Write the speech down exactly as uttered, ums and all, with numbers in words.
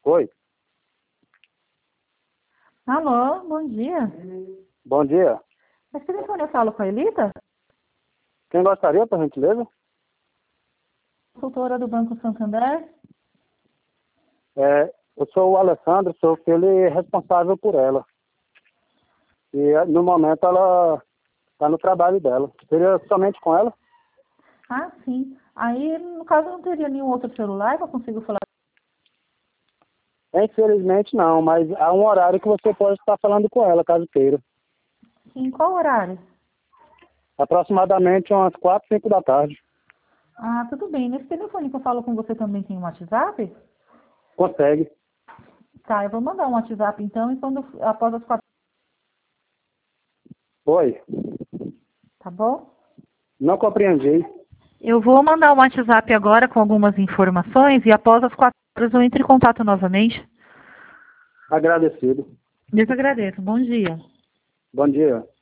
Oi, Alô, bom dia. bom dia. Mas que telefone eu falo com a Elita? Quem gostaria, por gentileza? Consultora do Banco Santander? É, eu sou o Alessandro, sou ele responsável por ela. E eh, no momento ela está no trabalho dela. Seria somente com ela? Ah, sim. Aí, no caso, não teria nenhum outro celular que eu consigo falar? Infelizmente não, mas há um horário que você pode estar falando com ela, caso queira. Em qual horário? Aproximadamente umas quatro, cinco da tarde. Ah, tudo bem. Nesse telefone que eu falo com você também tem um WhatsApp? Consegue. Tá, eu vou mandar um WhatsApp então e quando após as quatro, Oi, tá bom? não compreendi. Eu vou mandar um WhatsApp agora com algumas informações e após as quatro horas eu entro em contato novamente. Agradecido. Eu que agradeço. Bom dia. Bom dia.